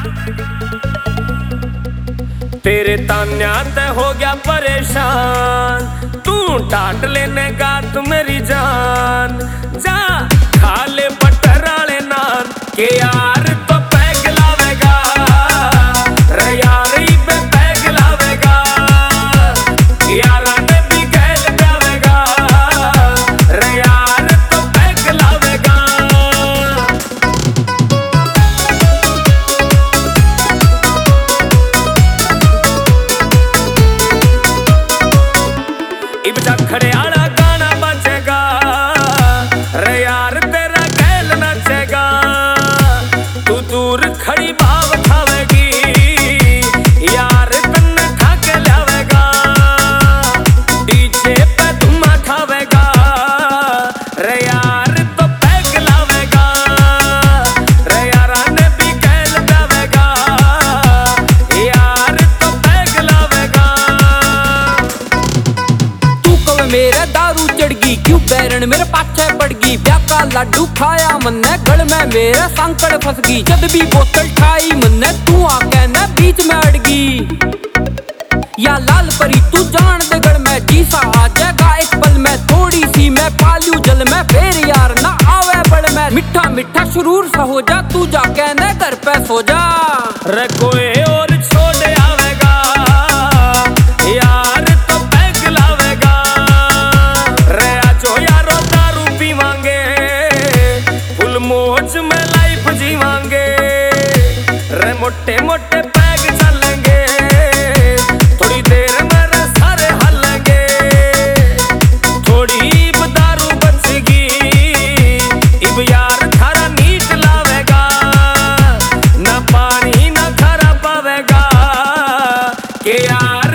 तेरे तान्या ते हो गया परेशान, तू डांट लेने का तू मेरी जान। जा खा ले बटर वाले नान के यार तो पैग लावेगा रे यार पे पैग लावेगा। यारा ने भी गैल जावेगा रे यार तो पैग लावेगा। इब खड़े आला गाना बजेगा रे यार तेरा गैल नचेगा। तू दूर खड़ी भाव खावेगी यार तन्ने ठाके लावेगा। डीजे पे धुमा खावेगा रे यार तो पैग लावेगा। रे यारा ने भी गैल जावेगा यार तो पैग लावेगा। मेरे दारू चढ़गी क्यों बैरन मेरे पाछे पड़गी। ब्याह का लाडू खाया मन्ने गल में मेरे सांकड़ फसगी। जब भी बोतल ठाई मन्ने तू आके न बीच में अड़गी। या लाल परी तू जान दे गड़ में जीसा आ जाएगा एक पल में। थोड़ी सी मैं पालू जल में फिर यार ना आवे बड़ में। मिठा मिठा शुरूर सा हो जा तू जाके न घर पे सो जा। रे कोई और छोड़ आवेगा यार तो पैग लावेगा। रे आजो यारो दारू पीवांगे फुल मौज में लाइफ जीवांगे। रे मोटे मोटे पैग चलेंगे थोड़ी देर में रे सारे हलेंगे। थोड़ी इब दारू बचेगी इब यार थारा नीट लावेगा। ना पानी ना खारा पावेगा के यार